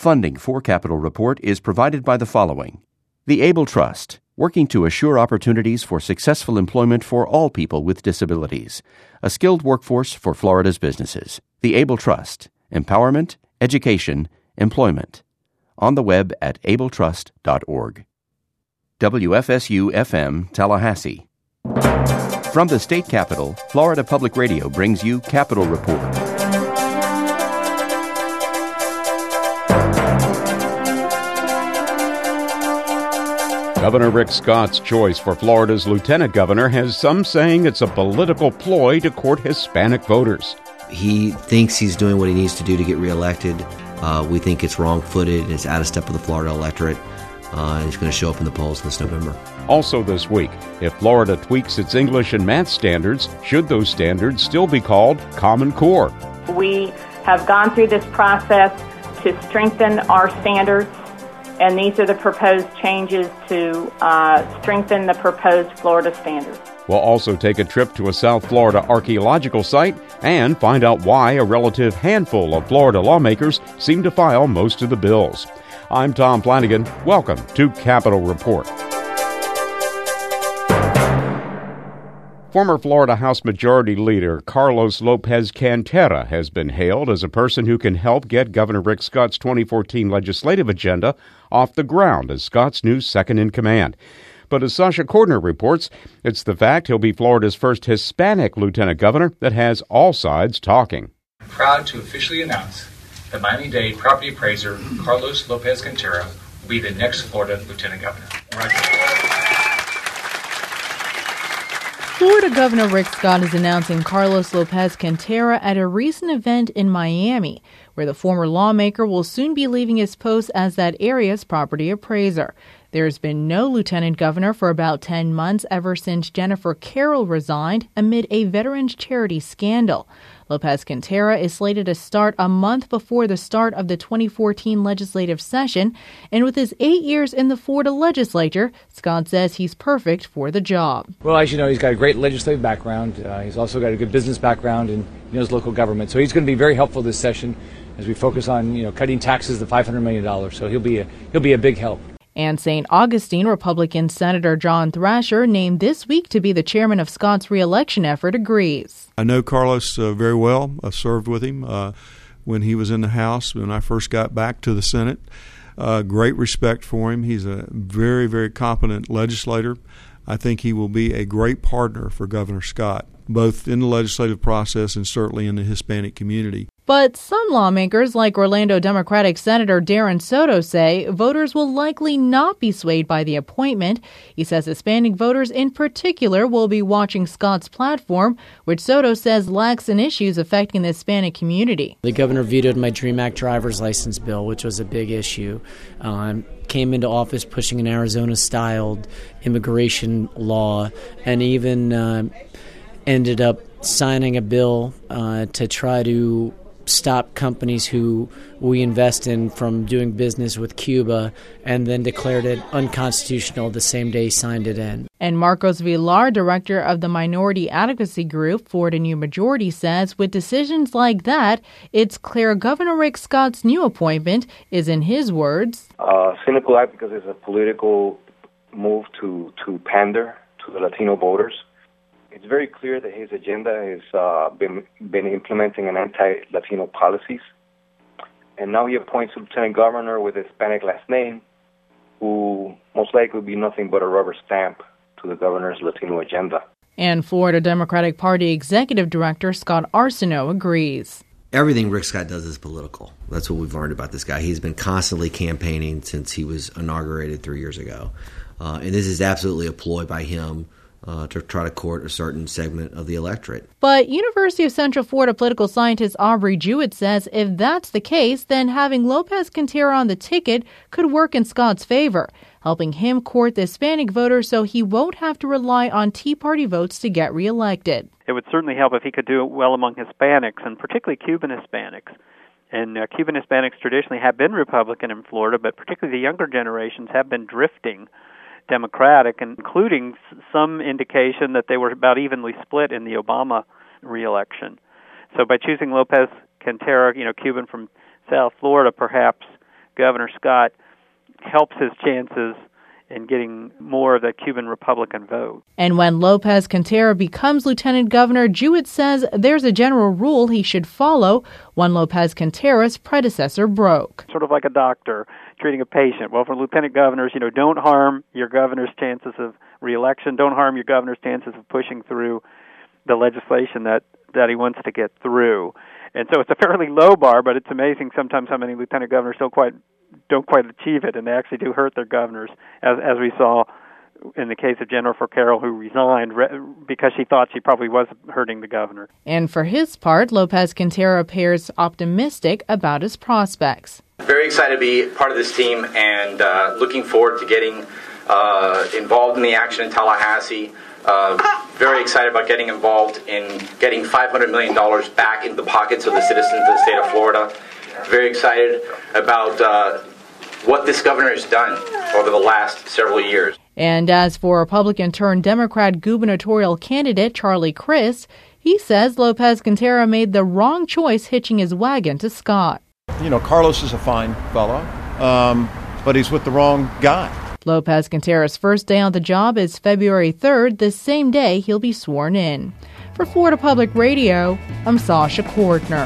Funding for Capital Report is provided by the following: the Able Trust, working to assure opportunities for successful employment for all people with disabilities, a skilled workforce for Florida's businesses. The Able Trust, empowerment, education, employment. On the web at abletrust.org. WFSU-FM Tallahassee. From the state capitol, Florida Public Radio brings you Capital Report. Governor Rick Scott's choice for Florida's lieutenant governor has some saying it's a political ploy to court Hispanic voters. He thinks he's doing what he needs to do to get reelected. We think it's wrong-footed. It's out of step with the Florida electorate. And he's going to show up in the polls this November. Also this week, if Florida tweaks its English and math standards, should those standards still be called Common Core? We have gone through this process to strengthen our standards, and these are the proposed changes to strengthen the proposed Florida standards. We'll also take a trip to a South Florida archaeological site and find out why a relative handful of Florida lawmakers seem to file most of the bills. I'm Tom Flanagan. Welcome to Capital Report. Former Florida House Majority Leader Carlos Lopez Cantera has been hailed as a person who can help get Governor Rick Scott's 2014 legislative agenda off the ground as Scott's new second-in-command. But as Sasha Cordner reports, it's the fact he'll be Florida's first Hispanic lieutenant governor that has all sides talking. I'm proud to officially announce that Miami-Dade property appraiser Carlos Lopez Cantera will be the next Florida lieutenant governor. Florida Governor Rick Scott is announcing Carlos Lopez Cantera at a recent event in Miami, where the former lawmaker will soon be leaving his post as that area's property appraiser. There has been no lieutenant governor for about 10 months ever since Jennifer Carroll resigned amid a veterans charity scandal. Lopez Cantera is slated to start a month before the start of the 2014 legislative session, and with his 8 years in the Florida legislature, Scott says he's perfect for the job. Well, as you know, he's got a great legislative background. He's also got a good business background, and he knows local government. So he's going to be very helpful this session as we focus on, cutting taxes to $500 million. So he'll be a big help. And St. Augustine Republican Senator John Thrasher, named this week to be the chairman of Scott's reelection effort, agrees. I know Carlos very well. I served with him when he was in the House, when I first got back to the Senate. Great respect for him. He's a very, very competent legislator. I think he will be a great partner for Governor Scott, both in the legislative process and certainly in the Hispanic community. But some lawmakers, like Orlando Democratic Senator Darren Soto, say voters will likely not be swayed by the appointment. He says Hispanic voters in particular will be watching Scott's platform, which Soto says lacks in issues affecting the Hispanic community. The governor vetoed my Dream Act driver's license bill, which was a big issue. Came into office pushing an Arizona-styled immigration law, and even ended up signing a bill to try to stop companies who we invest in from doing business with Cuba, and then declared it unconstitutional the same day he signed it in. And Marcos Villar, director of the minority advocacy group Florida New Majority, says with decisions like that, it's clear Governor Rick Scott's new appointment is, in his words, cynical act because it's a political move to pander to the Latino voters. It's very clear that his agenda has been implementing an anti-Latino policies. And now he appoints a lieutenant governor with a Hispanic last name, who most likely will be nothing but a rubber stamp to the governor's Latino agenda. And Florida Democratic Party Executive Director Scott Arsenault agrees. Everything Rick Scott does is political. That's what we've learned about this guy. He's been constantly campaigning since he was inaugurated 3 years ago. And this is absolutely a ploy by him to try to court a certain segment of the electorate. But University of Central Florida political scientist Aubrey Jewett says if that's the case, then having Lopez Cantera on the ticket could work in Scott's favor, helping him court the Hispanic voters so he won't have to rely on Tea Party votes to get reelected. It would certainly help if he could do it well among Hispanics, and particularly Cuban Hispanics. And Cuban Hispanics traditionally have been Republican in Florida, but particularly the younger generations have been drifting Democratic, including some indication that they were about evenly split in the Obama reelection. So by choosing Lopez Cantera, Cuban from South Florida, perhaps Governor Scott helps his chances in getting more of the Cuban Republican vote. And when Lopez Cantera becomes lieutenant governor, Jewett says there's a general rule he should follow, one Lopez Cantera's predecessor broke. Sort of like a doctor treating a patient. Well, for lieutenant governors, don't harm your governor's chances of re-election. Don't harm your governor's chances of pushing through the legislation that he wants to get through. And so it's a fairly low bar, but it's amazing sometimes how many lieutenant governors don't quite achieve it, and they actually do hurt their governors, as we saw in the case of Jennifer Carroll, who resigned because she thought she probably was hurting the governor. And for his part, Lopez Cantera appears optimistic about his prospects. Very excited to be part of this team and looking forward to getting involved in the action in Tallahassee. Very excited about getting involved in getting $500 million back into the pockets of the citizens of the state of Florida. Very excited about what this governor has done over the last several years. And as for Republican-turned-Democrat gubernatorial candidate Charlie Crist, he says Lopez Cantera made the wrong choice hitching his wagon to Scott. Carlos is a fine fellow, but he's with the wrong guy. Lopez Cantera's first day on the job is February 3rd, the same day he'll be sworn in. For Florida Public Radio, I'm Sasha Kortner.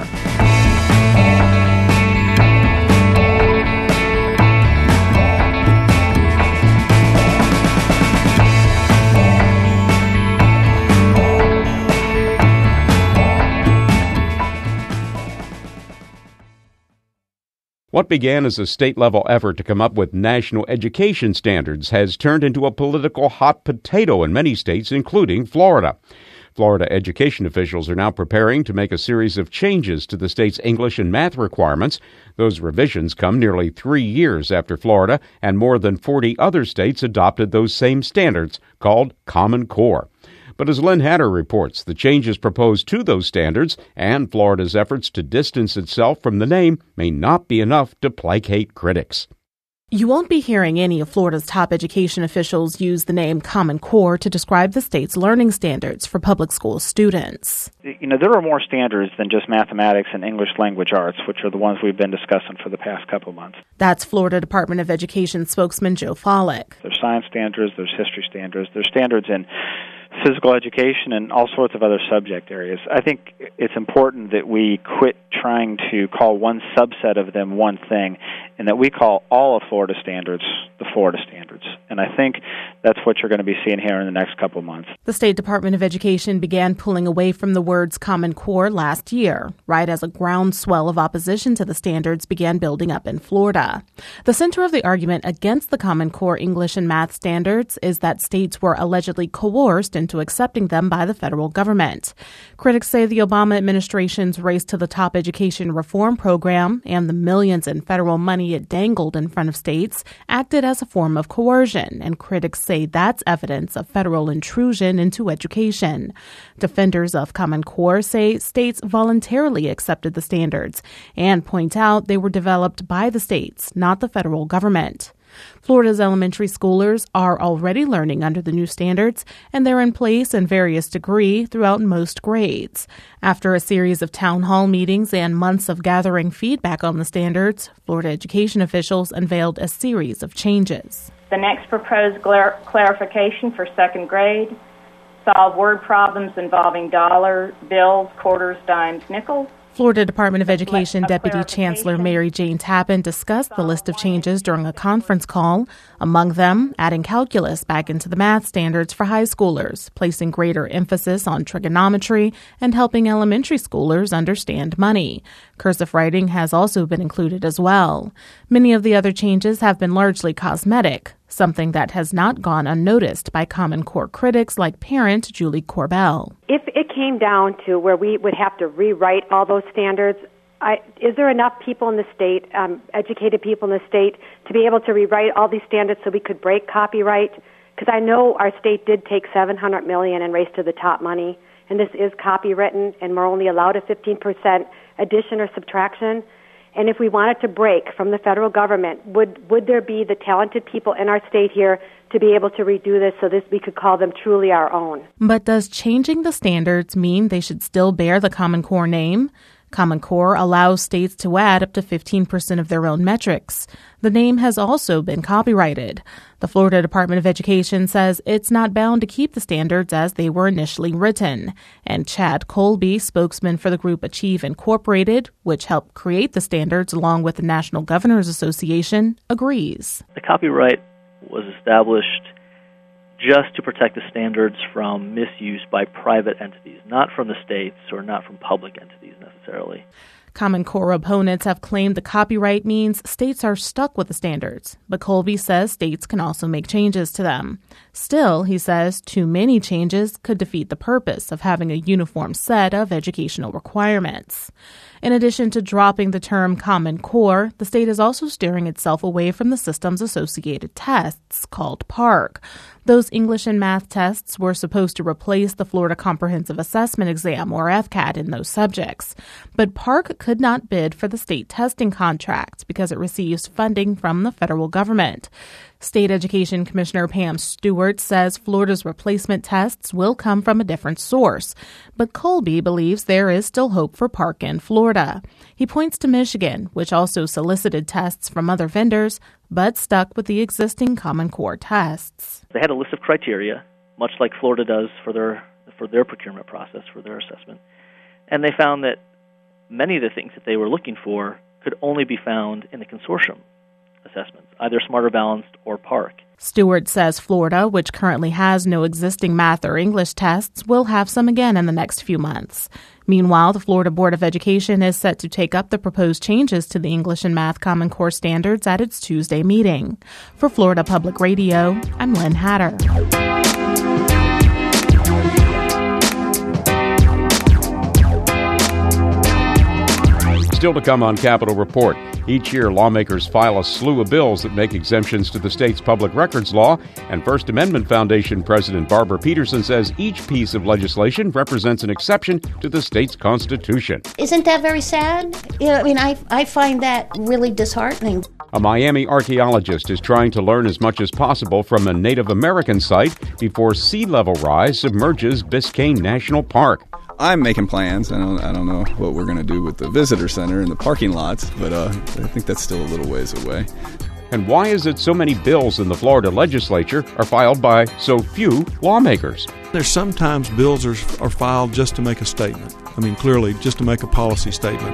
What began as a state-level effort to come up with national education standards has turned into a political hot potato in many states, including Florida. Florida education officials are now preparing to make a series of changes to the state's English and math requirements. Those revisions come nearly 3 years after Florida and more than 40 other states adopted those same standards, called Common Core. But as Lynn Hatter reports, the changes proposed to those standards and Florida's efforts to distance itself from the name may not be enough to placate critics. You won't be hearing any of Florida's top education officials use the name Common Core to describe the state's learning standards for public school students. There are more standards than just mathematics and English language arts, which are the ones we've been discussing for the past couple of months. That's Florida Department of Education spokesman Joe Follick. There's science standards, there's history standards, there's standards in physical education and all sorts of other subject areas. I think it's important that we quit trying to call one subset of them one thing, and that we call all of Florida standards the Florida standards. And I think that's what you're going to be seeing here in the next couple of months. The State Department of Education began pulling away from the words Common Core last year, right as a groundswell of opposition to the standards began building up in Florida. The center of the argument against the Common Core English and math standards is that states were allegedly coerced into accepting them by the federal government. Critics say the Obama administration's race to the top education reform program and the millions in federal money it dangled in front of states acted as a form of coercion, and critics say that's evidence of federal intrusion into education. Defenders of Common Core say states voluntarily accepted the standards and point out they were developed by the states, not the federal government. Florida's elementary schoolers are already learning under the new standards, and they're in place in various degrees throughout most grades. After a series of town hall meetings and months of gathering feedback on the standards, Florida education officials unveiled a series of changes. The next proposed clarification for second grade: solve word problems involving dollar, bills, quarters, dimes, nickels. Florida Department of Education Deputy Chancellor Mary Jane Tappan discussed the list of changes during a conference call, among them adding calculus back into the math standards for high schoolers, placing greater emphasis on trigonometry, and helping elementary schoolers understand money. Cursive writing has also been included as well. Many of the other changes have been largely cosmetic, something that has not gone unnoticed by Common Core critics like parent Julie Corbell. If it came down to where we would have to rewrite all those standards, is there enough people in the state, educated people in the state, to be able to rewrite all these standards so we could break copyright? Because I know our state did take $700 million and Race to the Top money, and this is copywritten, and we're only allowed a 15% addition or subtraction. And if we wanted to break from the federal government, would there be the talented people in our state here to be able to redo this so we could call them truly our own? But does changing the standards mean they should still bear the Common Core name? Common Core allows states to add up to 15% of their own metrics. The name has also been copyrighted. The Florida Department of Education says it's not bound to keep the standards as they were initially written. And Chad Colby, spokesman for the group Achieve Incorporated, which helped create the standards along with the National Governors Association, agrees. The copyright was established just to protect the standards from misuse by private entities, not from the states or not from public entities necessarily. Common Core opponents have claimed the copyright means states are stuck with the standards, but Colby says states can also make changes to them. Still, he says, too many changes could defeat the purpose of having a uniform set of educational requirements. In addition to dropping the term Common Core, the state is also steering itself away from the system's associated tests, called PARCC. Those English and math tests were supposed to replace the Florida Comprehensive Assessment Exam, or FCAT, in those subjects. But PARCC could not bid for the state testing contract because it receives funding from the federal government. State Education Commissioner Pam Stewart says Florida's replacement tests will come from a different source, but Colby believes there is still hope for PARCC in Florida. He points to Michigan, which also solicited tests from other vendors, but stuck with the existing Common Core tests. They had a list of criteria, much like Florida does for their procurement process, for their assessment, and they found that many of the things that they were looking for could only be found in the consortium assessments, either Smarter Balanced or PARCC. Stewart says Florida, which currently has no existing math or English tests, will have some again in the next few months. Meanwhile, the Florida Board of Education is set to take up the proposed changes to the English and Math Common Core standards at its Tuesday meeting. For Florida Public Radio, I'm Lynn Hatter. Still to come on Capitol Report. Each year, lawmakers file a slew of bills that make exemptions to the state's public records law, and First Amendment Foundation President Barbara Peterson says each piece of legislation represents an exception to the state's constitution. Isn't that very sad? I find that really disheartening. A Miami archaeologist is trying to learn as much as possible from a Native American site before sea level rise submerges Biscayne National Park. I'm making plans. I don't know what we're going to do with the visitor center and the parking lots, but I think that's still a little ways away. And why is it so many bills in the Florida legislature are filed by so few lawmakers? There's sometimes bills are filed just to make a statement. Clearly, just to make a policy statement.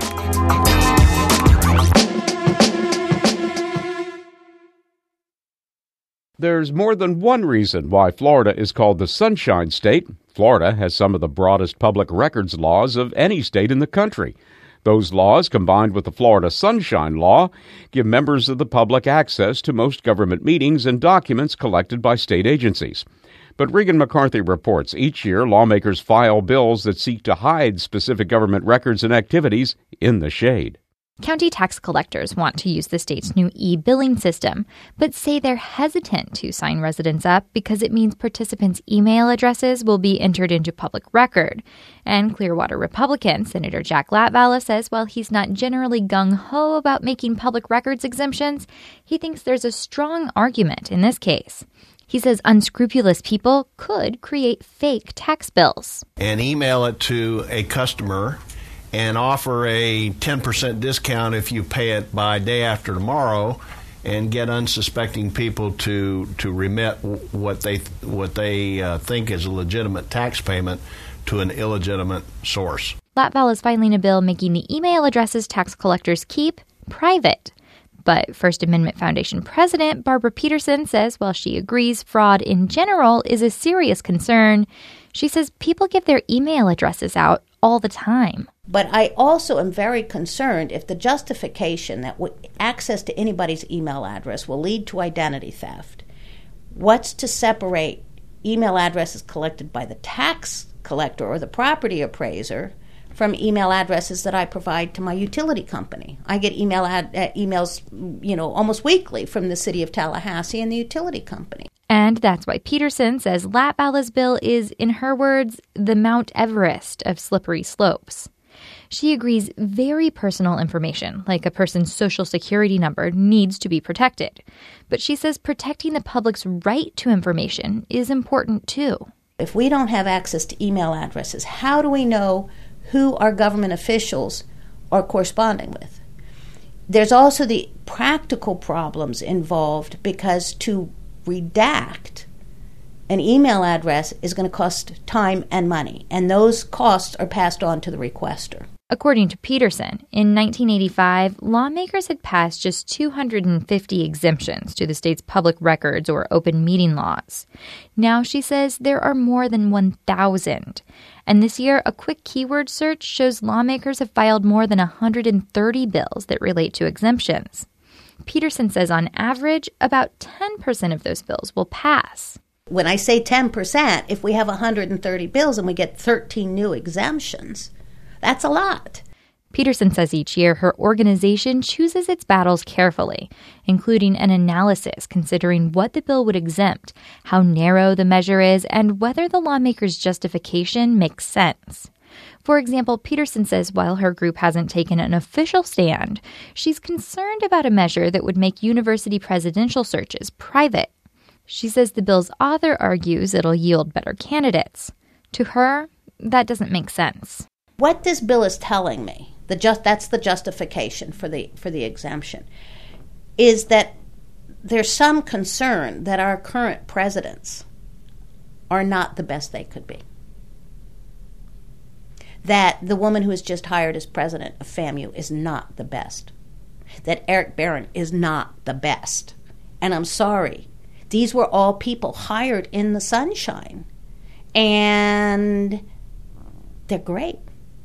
There's more than one reason why Florida is called the Sunshine State. Florida has some of the broadest public records laws of any state in the country. Those laws, combined with the Florida Sunshine Law, give members of the public access to most government meetings and documents collected by state agencies. But Regan McCarthy reports each year lawmakers file bills that seek to hide specific government records and activities in the shade. County tax collectors want to use the state's new e-billing system, but say they're hesitant to sign residents up because it means participants' email addresses will be entered into public record. And Clearwater Republican Senator Jack Latvala says while he's not generally gung-ho about making public records exemptions, he thinks there's a strong argument in this case. He says unscrupulous people could create fake tax bills. And email it to a customer and offer a 10% discount if you pay it by day after tomorrow, and get unsuspecting people to remit what they think is a legitimate tax payment to an illegitimate source. Latval is filing a bill making the email addresses tax collectors keep private. But First Amendment Foundation President Barbara Peterson says while she agrees fraud in general is a serious concern, she says people give their email addresses out all the time. But I also am very concerned if the justification that access to anybody's email address will lead to identity theft. What's to separate email addresses collected by the tax collector or the property appraiser from email addresses that I provide to my utility company? I get emails, almost weekly from the city of Tallahassee and the utility company. And that's why Peterson says Latvala's bill is, in her words, the Mount Everest of slippery slopes. She agrees very personal information, like a person's social security number, needs to be protected. But she says protecting the public's right to information is important too. If we don't have access to email addresses, how do we know who our government officials are corresponding with. There's also the practical problems involved because to redact an email address is going to cost time and money, and those costs are passed on to the requester. According to Peterson, in 1985, lawmakers had passed just 250 exemptions to the state's public records or open meeting laws. Now, she says, there are more than 1,000. And this year, a quick keyword search shows lawmakers have filed more than 130 bills that relate to exemptions. Peterson says on average, about 10% of those bills will pass. When I say 10%, if we have 130 bills and we get 13 new exemptions, that's a lot. Peterson says each year her organization chooses its battles carefully, including an analysis considering what the bill would exempt, how narrow the measure is, and whether the lawmaker's justification makes sense. For example, Peterson says while her group hasn't taken an official stand, she's concerned about a measure that would make university presidential searches private. She says the bill's author argues it'll yield better candidates. To her, that doesn't make sense. What this bill is telling me, that's the justification for the exemption, is that there's some concern that our current presidents are not the best they could be. That the woman who was just hired as president of FAMU is not the best. That Eric Barron is not the best. And I'm sorry, these were all people hired in the sunshine. And they're great.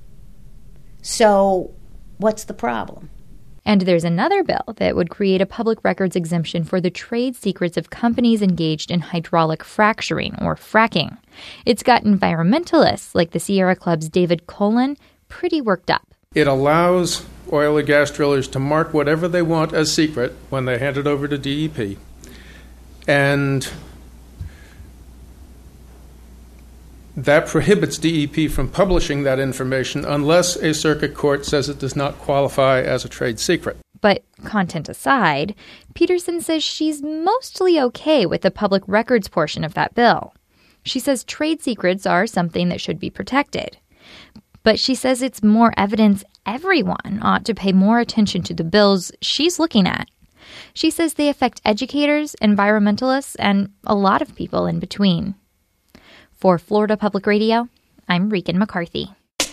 So what's the problem? And there's another bill that would create a public records exemption for the trade secrets of companies engaged in hydraulic fracturing or fracking. It's got environmentalists like the Sierra Club's David Cullen pretty worked up. It allows oil and gas drillers to mark whatever they want as secret when they hand it over to DEP. And that prohibits DEP from publishing that information unless a circuit court says it does not qualify as a trade secret. But content aside, Peterson says she's mostly okay with the public records portion of that bill. She says trade secrets are something that should be protected. But she says it's more evidence everyone ought to pay more attention to the bills she's looking at. She says they affect educators, environmentalists, and a lot of people in between. For Florida Public Radio, I'm Regan McCarthy.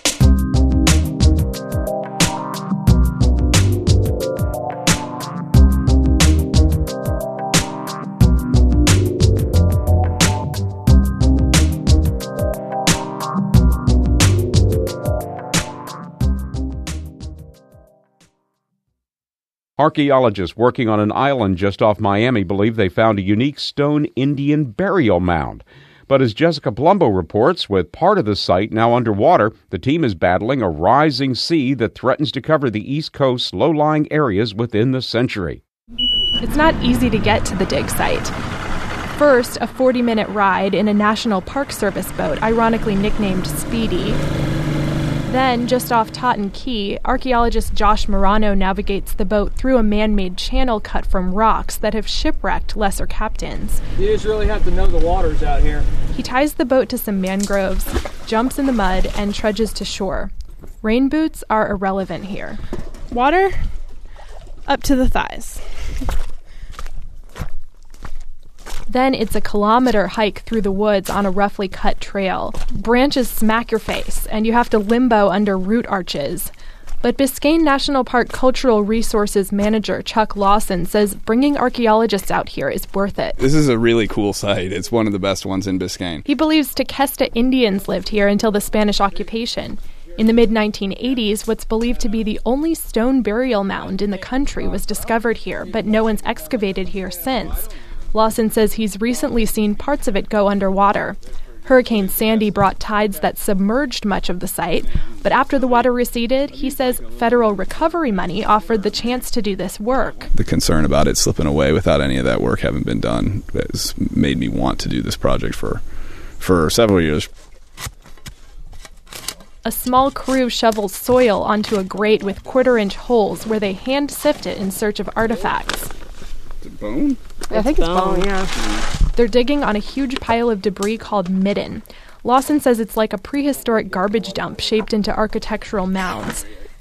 Archaeologists working on an island just off Miami believe they found a unique stone Indian burial mound. But as Jessica Palumbo reports, with part of the site now underwater, the team is battling a rising sea that threatens to cover the East Coast's low-lying areas within the century. It's not easy to get to the dig site. First, a 40-minute ride in a National Park Service boat, ironically nicknamed Speedy. Then, just off Totten Key, archaeologist Josh Morano navigates the boat through a man-made channel cut from rocks that have shipwrecked lesser captains. You just really have to know the waters out here. He ties the boat to some mangroves, jumps in the mud, and trudges to shore. Rain boots are irrelevant here. Water up to the thighs. Then it's a kilometer hike through the woods on a roughly cut trail. Branches smack your face, and you have to limbo under root arches. But Biscayne National Park Cultural Resources Manager Chuck Lawson says bringing archaeologists out here is worth it. This is a really cool site. It's one of the best ones in Biscayne. He believes Tequesta Indians lived here until the Spanish occupation. In the mid-1980s, what's believed to be the only stone burial mound in the country was discovered here, but no one's excavated here since. Lawson says he's recently seen parts of it go underwater. Hurricane Sandy brought tides that submerged much of the site, but after the water receded, he says federal recovery money offered the chance to do this work. The concern about it slipping away without any of that work having been done has made me want to do this project for several years. A small crew shovels soil onto a grate with quarter-inch holes where they hand sift it in search of artifacts. Bone? I think it's bone, yeah. They're digging on a huge pile of debris called midden. Lawson says it's like a prehistoric garbage dump shaped into architectural mounds.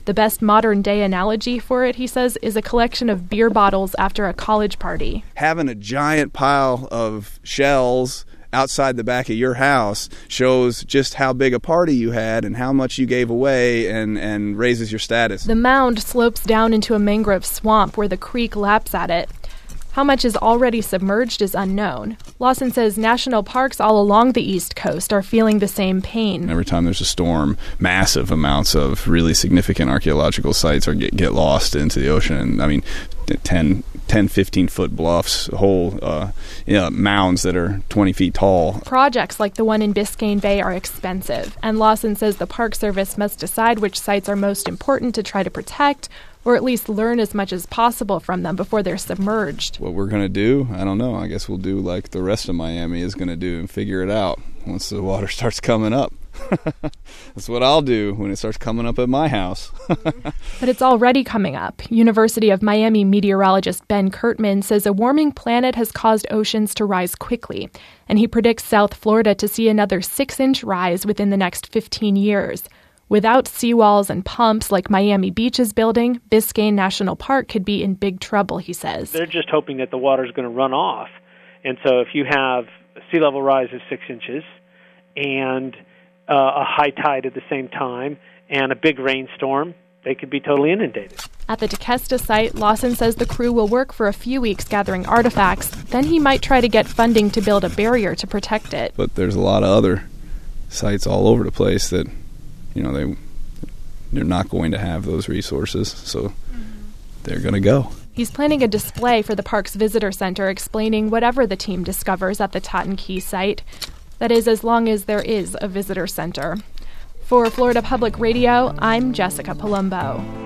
The best modern-day analogy for it, he says, is a collection of beer bottles after a college party. Having a giant pile of shells outside the back of your house shows just how big a party you had and how much you gave away and raises your status. The mound slopes down into a mangrove swamp where the creek laps at it. How much is already submerged is unknown. Lawson says national parks all along the East Coast are feeling the same pain. Every time there's a storm, massive amounts of really significant archaeological sites get lost into the ocean. I mean, 10, 15-foot bluffs, whole mounds that are 20 feet tall. Projects like the one in Biscayne Bay are expensive, and Lawson says the Park Service must decide which sites are most important to try to protect, or at least learn as much as possible from them before they're submerged. What we're going to do, I don't know. I guess we'll do like the rest of Miami is going to do and figure it out once the water starts coming up. That's what I'll do when it starts coming up at my house. But it's already coming up. University of Miami meteorologist Ben Kurtman says a warming planet has caused oceans to rise quickly, and he predicts South Florida to see another 6-inch rise within the next 15 years. Without seawalls and pumps like Miami Beach is building, Biscayne National Park could be in big trouble, he says. They're just hoping that the water's going to run off. And so if you have a sea level rise of 6 inches and a high tide at the same time and a big rainstorm, they could be totally inundated. At the Tequesta site, Lawson says the crew will work for a few weeks gathering artifacts. Then he might try to get funding to build a barrier to protect it. But there's a lot of other sites all over the place that they're not going to have those resources, so they're going to go. He's planning a display for the park's visitor center explaining whatever the team discovers at the Totten Key site. That is, as long as there is a visitor center. For Florida Public Radio, I'm Jessica Palumbo.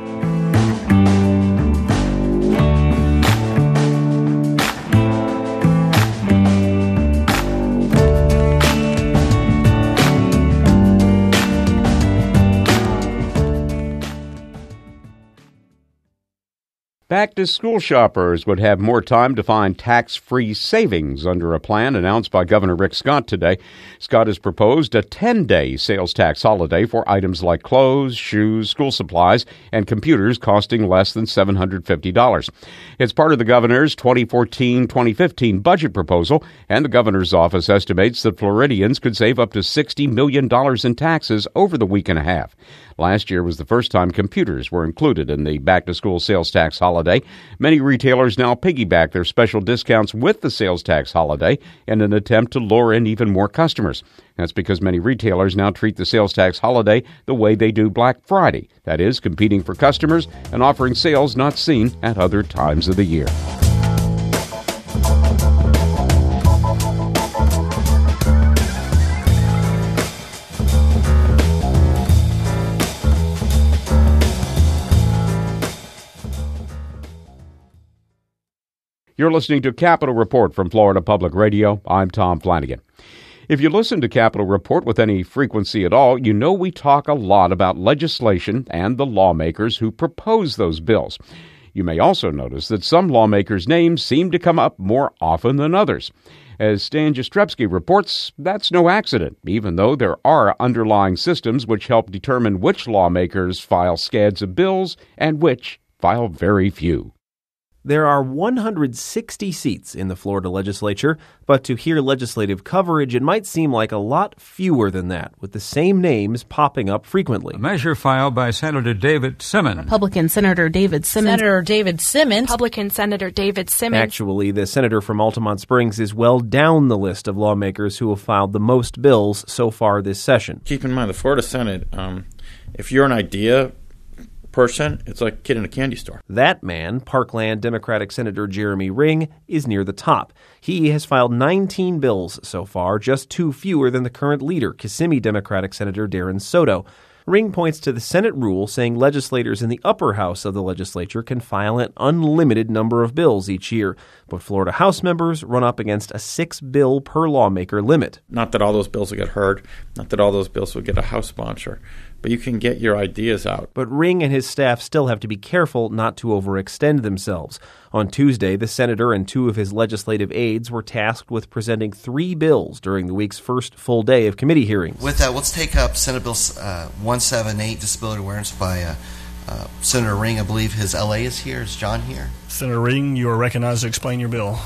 Back-to-school shoppers would have more time to find tax-free savings under a plan announced by Governor Rick Scott today. Scott has proposed a 10-day sales tax holiday for items like clothes, shoes, school supplies, and computers costing less than $750. It's part of the governor's 2014-2015 budget proposal, and the governor's office estimates that Floridians could save up to $60 million in taxes over the week and a half. Last year was the first time computers were included in the back-to-school sales tax holiday. Many retailers now piggyback their special discounts with the sales tax holiday in an attempt to lure in even more customers. That's because many retailers now treat the sales tax holiday the way they do Black Friday. That is, competing for customers and offering sales not seen at other times of the year. You're listening to Capitol Report from Florida Public Radio. I'm Tom Flanagan. If you listen to Capitol Report with any frequency at all, you know we talk a lot about legislation and the lawmakers who propose those bills. You may also notice that some lawmakers' names seem to come up more often than others. As Stan Jastrzebski reports, that's no accident, even though there are underlying systems which help determine which lawmakers file scads of bills and which file very few. There are 160 seats in the Florida legislature, but to hear legislative coverage, it might seem like a lot fewer than that, with the same names popping up frequently. A measure filed by Senator David Simmons. Republican Senator David Simmons. Republican Senator David Simmons. Actually, the senator from Altamont Springs is well down the list of lawmakers who have filed the most bills so far this session. Keep in mind, the Florida Senate, if you're an idea person, it's like a kid in a candy store. That man, Parkland Democratic Senator Jeremy Ring, is near the top. He has filed 19 bills so far, just 2 fewer than the current leader, Kissimmee Democratic Senator Darren Soto. Ring points to the Senate rule saying legislators in the upper house of the legislature can file an unlimited number of bills each year, but Florida House members run up against a 6-bill per lawmaker limit. Not that all those bills will get heard, not that all those bills will get a House sponsor, but you can get your ideas out. But Ring and his staff still have to be careful not to overextend themselves. On Tuesday, the senator and 2 of his legislative aides were tasked with presenting 3 bills during the week's first full day of committee hearings. With that, let's take up Senate Bill 178, Disability Awareness by Senator Ring, I believe his LA is here. Is John here? Senator Ring, you are recognized to explain your bill.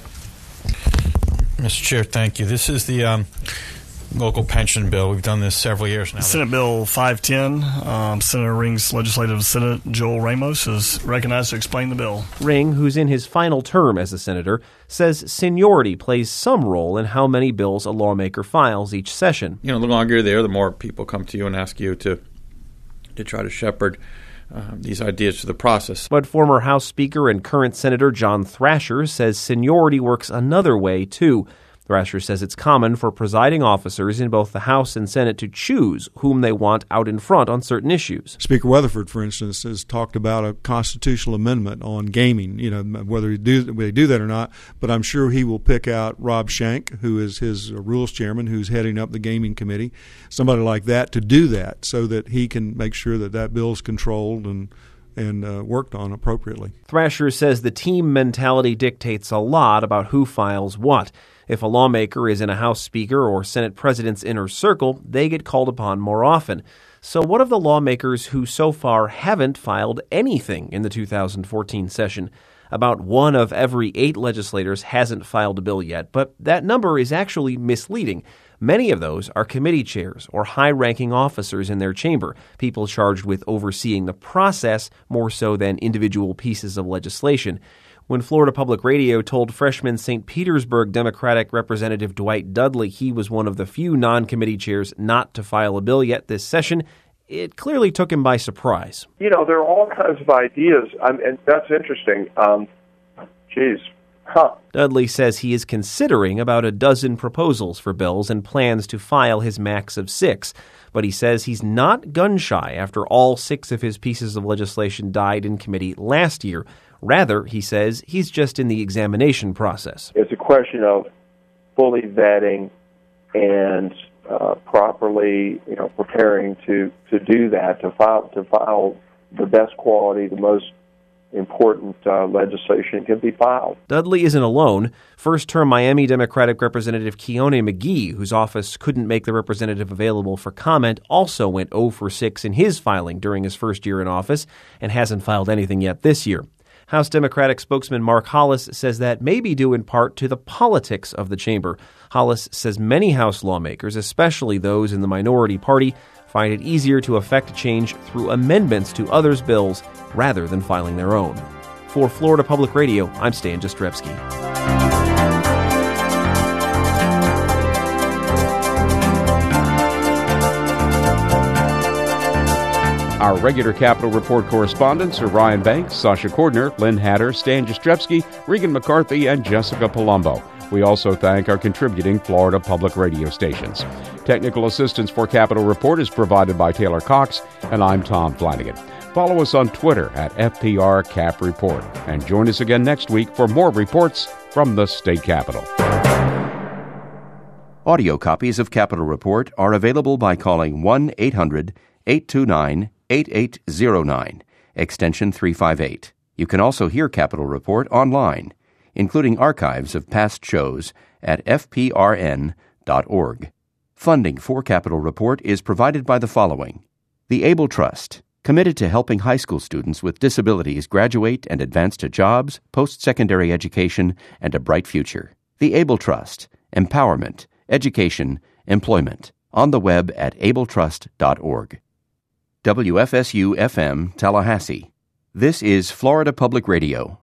Mr. Chair, thank you. This is the local pension bill. We've done this several years now. Senate Bill 510, Senator Ring's legislative assistant, Joel Ramos, is recognized to explain the bill. Ring, who's in his final term as a senator, says seniority plays some role in how many bills a lawmaker files each session. The longer you're there, the more people come to you and ask you to try to shepherd these ideas to the process. But former House Speaker and current Senator John Thrasher says seniority works another way, too. Thrasher says it's common for presiding officers in both the House and Senate to choose whom they want out in front on certain issues. Speaker Weatherford, for instance, has talked about a constitutional amendment on gaming, whether they do that or not, but I'm sure he will pick out Rob Schenck, who is his rules chairman, who's heading up the gaming committee, somebody like that to do that so that he can make sure that bill is controlled and worked on appropriately. Thrasher says the team mentality dictates a lot about who files what. If a lawmaker is in a House Speaker or Senate President's inner circle, they get called upon more often. So what of the lawmakers who so far haven't filed anything in the 2014 session? About 1 of every 8 legislators hasn't filed a bill yet, but that number is actually misleading. Many of those are committee chairs or high-ranking officers in their chamber, people charged with overseeing the process more so than individual pieces of legislation. When Florida Public Radio told freshman St. Petersburg Democratic Representative Dwight Dudley he was one of the few non-committee chairs not to file a bill yet this session, it clearly took him by surprise. There are all kinds of ideas, and that's interesting. Dudley says he is considering about a dozen proposals for bills and plans to file his max of 6. But he says he's not gun-shy after all 6 of his pieces of legislation died in committee last year. Rather, he says, he's just in the examination process. It's a question of fully vetting and properly, preparing to do that, to file the best quality, the most important legislation can be filed. Dudley isn't alone. First-term Miami Democratic Representative Keone McGee, whose office couldn't make the representative available for comment, also went 0 for 6 in his filing during his first year in office and hasn't filed anything yet this year. House Democratic spokesman Mark Hollis says that may be due in part to the politics of the chamber. Hollis says many House lawmakers, especially those in the minority party, find it easier to effect change through amendments to others' bills rather than filing their own. For Florida Public Radio, I'm Stan Jastrzebski. Our regular Capitol Report correspondents are Ryan Banks, Sasha Cordner, Lynn Hatter, Stan Jastrzebski, Regan McCarthy, and Jessica Palumbo. We also thank our contributing Florida Public Radio stations. Technical assistance for Capitol Report is provided by Taylor Cox, and I'm Tom Flanagan. Follow us on Twitter at FPR Cap Report, and join us again next week for more reports from the state capitol. Audio copies of Capitol Report are available by calling 1-800-829-8809, extension 358. You can also hear Capitol Report online, including archives of past shows at fprn.org. Funding for Capitol Report is provided by the following: the Able Trust, committed to helping high school students with disabilities graduate and advance to jobs, post-secondary education, and a bright future. The Able Trust, empowerment, education, employment, on the web at abletrust.org. WFSU-FM, Tallahassee. This is Florida Public Radio.